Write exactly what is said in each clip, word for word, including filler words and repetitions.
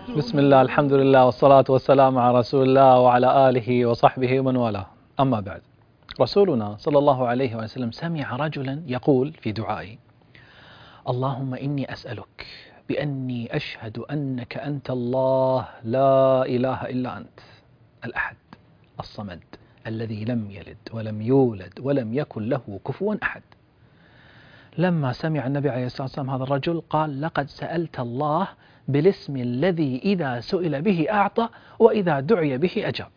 بسم الله، الحمد لله، والصلاة والسلام على رسول الله وعلى آله وصحبه ومن والاه. أما بعد، رسولنا صلى الله عليه وسلم سمع رجلا يقول في دعائه: اللهم إني أسألك بأني أشهد أنك أنت الله لا إله إلا أنت الأحد الصمد الذي لم يلد ولم يولد ولم يكن له كفوا أحد. لما سمع النبي عليه الصلاة والسلام هذا الرجل قال: لقد سألت الله بالاسم الذي إذا سئل به أعطى وإذا دعي به أجاب.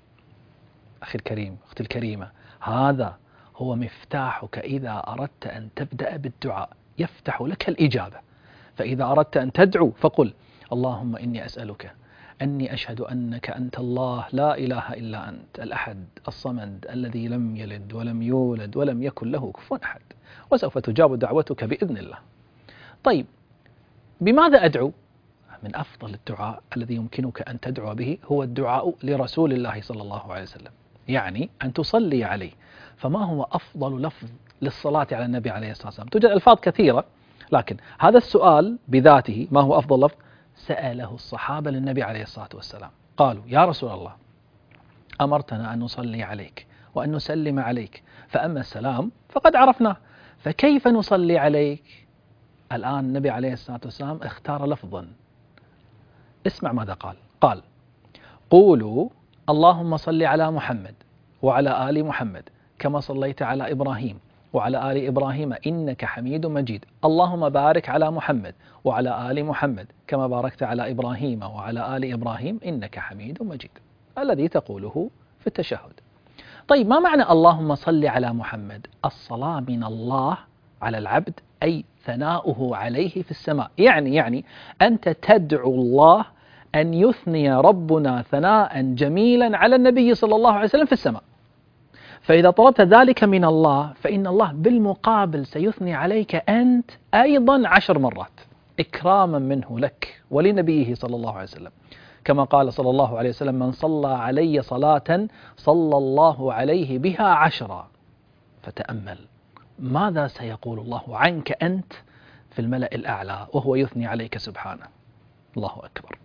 أخي الكريم، أختي الكريمة، هذا هو مفتاحك إذا أردت أن تبدأ بالدعاء، يفتح لك الإجابة. فإذا أردت أن تدعو فقل: اللهم إني أسألك أني أشهد أنك أنت الله لا إله إلا أنت الأحد الصمد الذي لم يلد ولم يولد ولم يكن له كفوا أحد، وسوف تجاب دعوتك بإذن الله. طيب، بماذا أدعو؟ من أفضل الدعاء الذي يمكنك أن تدعو به هو الدعاء لرسول الله صلى الله عليه وسلم، يعني أن تصلي عليه. فما هو أفضل لفظ للصلاة على النبي عليه الصلاة والسلام؟ توجد ألفاظ كثيرة، لكن هذا السؤال بذاته ما هو أفضل لفظ؟ سأله الصحابة للنبي عليه الصلاة والسلام، قالوا: يا رسول الله، أمرتنا أن نصلي عليك وأن نسلم عليك، فأما السلام فقد عرفناه، فكيف نصلي عليك؟ الآن النبي عليه الصلاة والسلام اختار لفظا. اسمع ماذا قال. قال: قولوا اللهم صل على محمد وعلى آل محمد كما صليت على إبراهيم وعلى آل إبراهيم إنك حميد مجيد، اللهم بارك على محمد وعلى آل محمد كما باركت على إبراهيم وعلى آل إبراهيم إنك حميد مجيد، الذي تقوله في التشهد. طيب، ما معنى اللهم صل على محمد؟ الصلاة من الله على العبد، أي ثناؤه عليه في السماء، يعني يعني أنت تدعو الله أن يثني ربنا ثناء جميلا على النبي صلى الله عليه وسلم في السماء. فإذا طلبت ذلك من الله فإن الله بالمقابل سيثني عليك أنت أيضا عشر مرات إكراما منه لك ولنبيه صلى الله عليه وسلم، كما قال صلى الله عليه وسلم: من صلى علي صلاة صلى الله عليه بها عشرا. فتأمل ماذا سيقول الله عنك أنت في الملأ الأعلى وهو يثني عليك سبحانه. الله أكبر.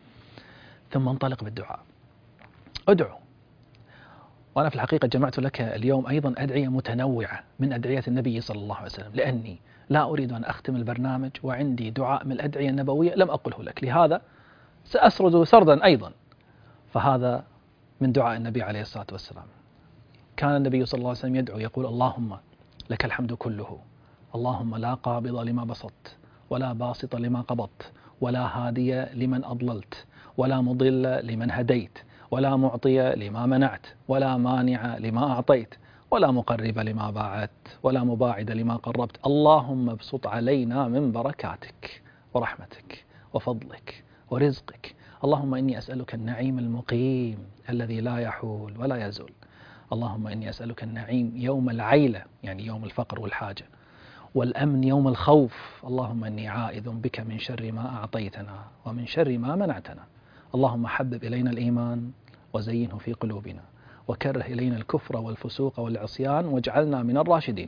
ثم انطلق بالدعاء، ادعو. وأنا في الحقيقة جمعت لك اليوم أيضا أدعية متنوعة من أدعية النبي صلى الله عليه وسلم، لأني لا أريد أن أختم البرنامج وعندي دعاء من الأدعية النبوية لم أقله لك، لهذا سأسرد سردا أيضا. فهذا من دعاء النبي عليه الصلاة والسلام. كان النبي صلى الله عليه وسلم يدعو يقول: اللهم لك الحمد كله، اللهم لا قابض لما بسطت ولا باسط لما قبضت ولا هادي لمن أضللت ولا مضل لمن هديت ولا معطي لما منعت ولا مانع لما أعطيت ولا مقرب لما باعدت ولا مباعد لما قربت، اللهم ابسط علينا من بركاتك ورحمتك وفضلك ورزقك، اللهم إني أسألك النعيم المقيم الذي لا يحول ولا يزول، اللهم إني أسألك النعيم يوم العيلة يعني يوم الفقر والحاجة، والأمن يوم الخوف، اللهم إني عائذ بك من شر ما أعطيتنا ومن شر ما منعتنا، اللهم حبب إلينا الإيمان وزينه في قلوبنا وكره إلينا الكفر والفسوق والعصيان واجعلنا من الراشدين،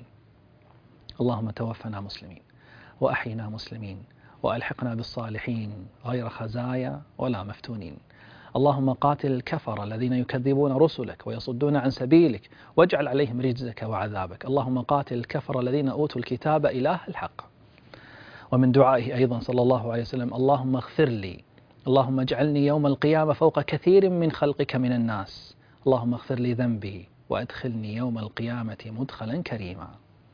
اللهم توفنا مسلمين وأحينا مسلمين وألحقنا بالصالحين غير خزايا ولا مفتونين، اللهم قاتل الكفر الذين يكذبون رسلك ويصدون عن سبيلك واجعل عليهم رجزك وعذابك، اللهم قاتل الكفر الذين أوتوا الكتاب إله الحق. ومن دعائه أيضا صلى الله عليه وسلم: اللهم اغفر لي، اللهم اجعلني يوم القيامة فوق كثير من خلقك من الناس، اللهم اغفر لي ذنبي وأدخلني يوم القيامة مدخلا كريما.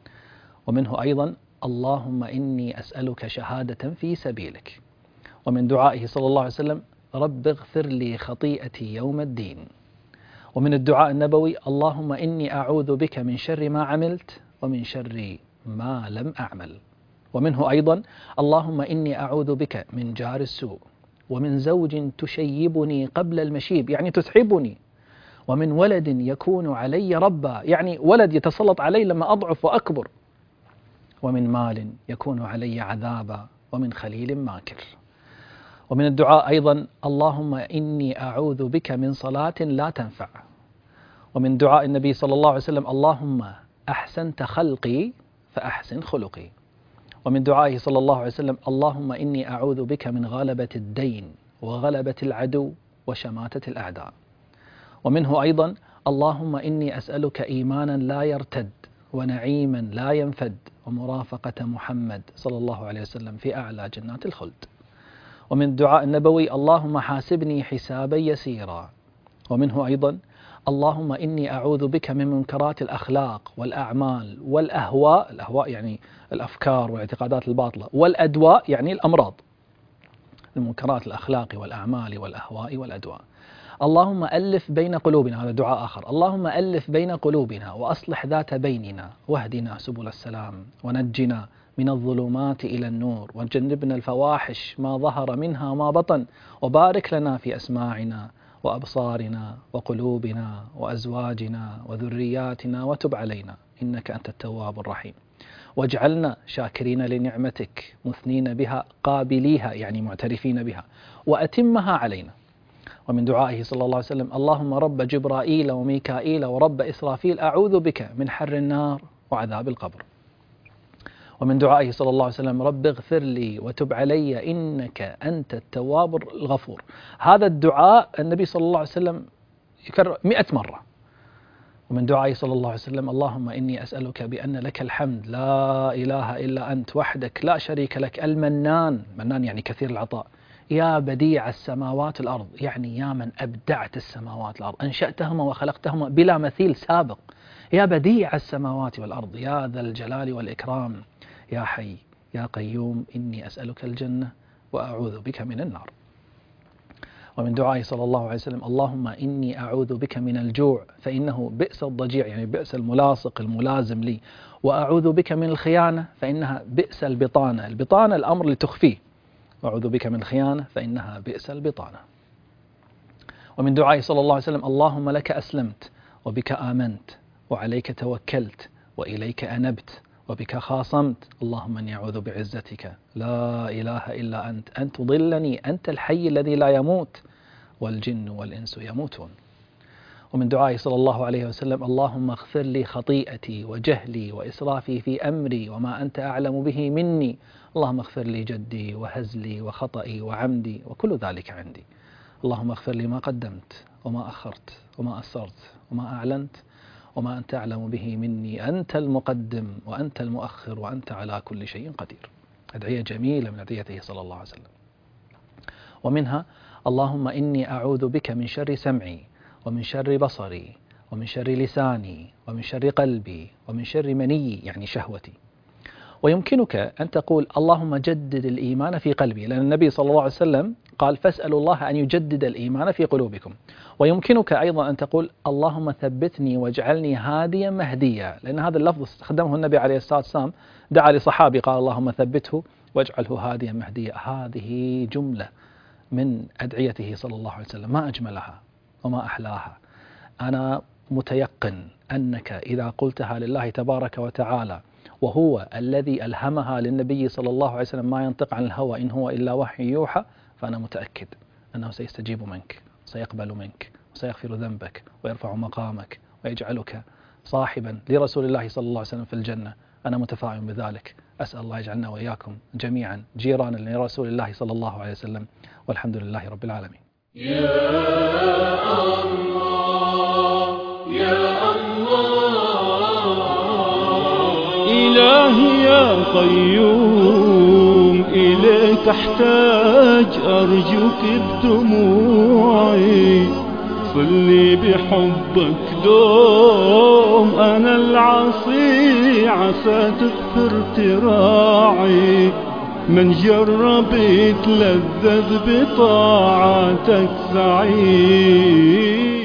ومنه أيضا: اللهم إني أسألك شهادة في سبيلك. ومن دعائه صلى الله عليه وسلم: رب اغفر لي خطيئتي يوم الدين. ومن الدعاء النبوي: اللهم إني أعوذ بك من شر ما عملت ومن شر ما لم أعمل. ومنه أيضا: اللهم إني أعوذ بك من جار السوء ومن زوج تشيبني قبل المشيب يعني تتعبني، ومن ولد يكون علي ربا يعني ولد يتسلط علي لما أضعف وأكبر، ومن مال يكون علي عذابا، ومن خليل ماكر. ومن الدعاء أيضا: اللهم إني أعوذ بك من صلاة لا تنفع. ومن دعاء النبي صلى الله عليه وسلم: اللهم أحسنت خلقي فأحسن خلقي. ومن دعائه صلى الله عليه وسلم: اللهم إني أعوذ بك من غلبة الدين وغلبة العدو وشماتة الأعداء. ومنه أيضا اللهم إني أسألك إيمانا لا يرتد ونعيما لا ينفد ومرافقة محمد صلى الله عليه وسلم في أعلى جنات الخلد. ومن الدعاء النبوي اللهم حاسبني حسابا يسيرا. ومنه أيضا اللهم إني أعوذ بك من منكرات الأخلاق والأعمال والأهواء، الأهواء يعني الأفكار والاعتقادات الباطلة، والأدواء يعني الأمراض، المنكرات الأخلاق والأعمال والأهواء والأدواء. اللهم ألف بين قلوبنا، هذا دعاء آخر، اللهم ألف بين قلوبنا وأصلح ذات بيننا واهدنا سبل السلام ونجنا من الظلمات إلى النور وجنبنا الفواحش ما ظهر منها ما بطن وبارك لنا في أسماعنا وأبصارنا وقلوبنا وأزواجنا وذرياتنا وتب علينا إنك أنت التواب الرحيم واجعلنا شاكرين لنعمتك مثنين بها قابليها يعني معترفين بها وأتمها علينا. ومن دعائه صلى الله عليه وسلم اللهم رب جبرائيل وميكائيل ورب إسرافيل أعوذ بك من حر النار وعذاب القبر. ومن دعائه صلى الله عليه وسلم رب اغفر لي وتب علي إنك أنت التواب الغفور. هذا الدعاء النبي صلى الله عليه وسلم يكرر مئة مرة. ومن دعائه صلى الله عليه وسلم اللهم إني أسألك بأن لك الحمد لا إله إلا أنت وحدك لا شريك لك المنان، منان يعني كثير العطاء، يا بديع السماوات والأرض يعني يا من أبدعت السماوات والأرض أنشأتهما وخلقتهما بلا مثيل سابق، يا بديع السماوات والأرض يا ذا الجلال والإكرام يا حي يا قيوم إني أسألك الجنة وأعوذ بك من النار. ومن دعائه صلى الله عليه وسلم اللهم إني أعوذ بك من الجوع فإنه بئس الضجيع يعني بئس الملاصق الملازم لي، وأعوذ بك من الخيانة فإنها بئس البطانة، البطانة الأمر اللي تخفيه، وأعوذ بك من الخيانة فإنها بئس البطانة. ومن دعائه صلى الله عليه وسلم اللهم لك أسلمت وبك آمنت وعليك توكلت وإليك أنبت وبك خاصمت اللهم إني أعوذ بعزتك لا إله إلا أنت أن تضلني أنت الحي الذي لا يموت والجن والإنس يموتون. ومن دعائه صلى الله عليه وسلم اللهم اغفر لي خطيئتي وجهلي وإسرافي في أمري وما أنت أعلم به مني اللهم اغفر لي جدي وهزلي وخطئي وعمدي وكل ذلك عندي. اللهم اغفر لي ما قدمت وما أخرت وما أسرت وما أعلنت وما أنت أعلم به مني أنت المقدم وأنت المؤخر وأنت على كل شيء قدير. أدعية جميلة من أدعيته صلى الله عليه وسلم. ومنها اللهم إني أعوذ بك من شر سمعي ومن شر بصري ومن شر لساني ومن شر قلبي ومن شر مني يعني شهوتي. ويمكنك أن تقول اللهم جدد الإيمان في قلبي، لأن النبي صلى الله عليه وسلم قال فاسألوا الله أن يجدد الإيمان في قلوبكم. ويمكنك أيضا أن تقول اللهم ثبتني واجعلني هاديا مهديا، لأن هذا اللفظ استخدمه النبي عليه الصلاة والسلام، دعا لصحابي قال اللهم ثبته واجعله هاديا مهديا. هذه جملة من أدعيته صلى الله عليه وسلم ما أجملها وما أحلاها. أنا متيقن أنك إذا قلتها لله تبارك وتعالى وهو الذي ألهمها للنبي صلى الله عليه وسلم ما ينطق عن الهوى إن هو إلا وحي يوحى، فأنا متأكد أنه سيستجيب منك سيقبل منك وسيغفر ذنبك ويرفع مقامك ويجعلك صاحبا لرسول الله صلى الله عليه وسلم في الجنة. أنا متفائل بذلك. أسأل الله يجعلنا وإياكم جميعا جيرانا لرسول الله صلى الله عليه وسلم، والحمد لله رب العالمين. يا الله يا الله إلهي يا قيوم إليك أحتاج أرجوك بدموعي صلي بحبك دوم أنا العصي عسى تغفر تراعي من جرب يتلذذ بطاعتك سعيد.